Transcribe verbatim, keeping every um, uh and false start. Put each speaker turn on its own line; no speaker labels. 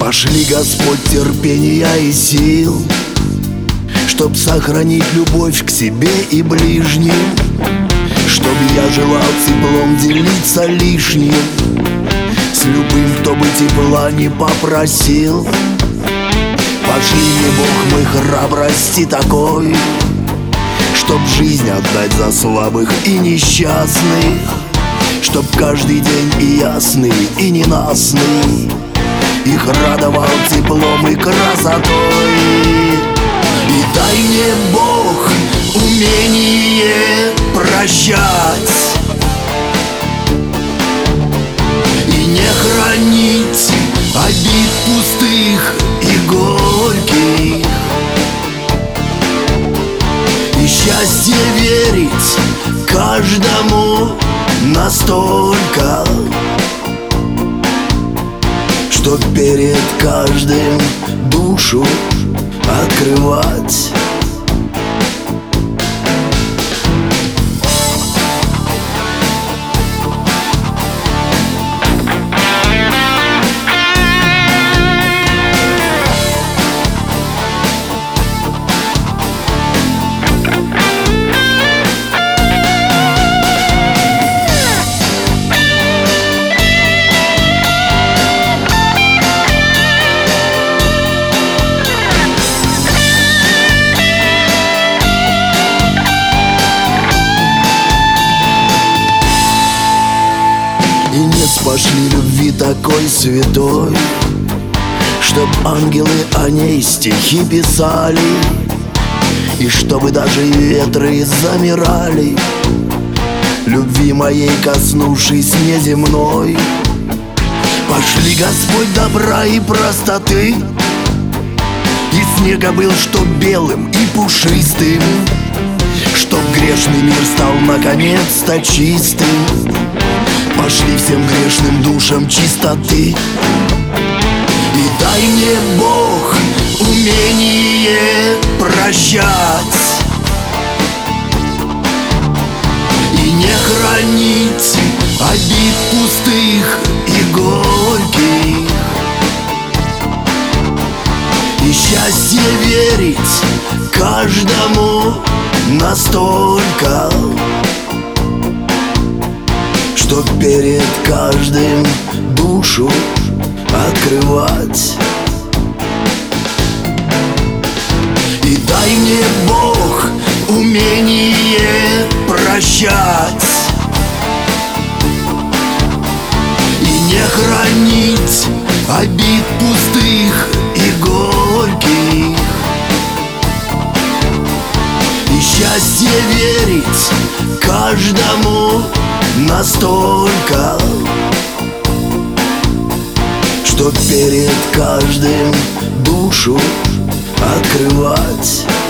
Пошли, Господь, терпения и сил, чтоб сохранить любовь к себе и ближним, чтоб я желал теплом делиться лишним с любым, кто бы тепла не попросил. Пошли мне, Бог, мой, храбрости такой, чтоб жизнь отдать за слабых и несчастных, чтоб каждый день и ясный, и ненастный их радовал теплом и красотой. И дай мне, Бог, умение прощать и не хранить обид пустых и горьких, и счастье верить каждому настолько, чтоб перед каждым душу открывать. И не спошли любви такой святой, чтоб ангелы о ней стихи писали, и чтобы даже ветры замирали, любви моей коснувшись неземной. Пошли, Господь, добра и простоты, и снега был, чтоб белым и пушистым, чтоб грешный мир стал наконец-то чистым. Пошли всем грешным душам чистоты. И дай мне, Бог, умение прощать и не хранить обид пустых и горьких, и счастье верить каждому настолько, чтоб перед каждым душу открывать. И дай мне, Бог, умение прощать и не хранить обид пустых и горьких, и счастье верить каждому настолько, чтоб перед каждым душу открывать.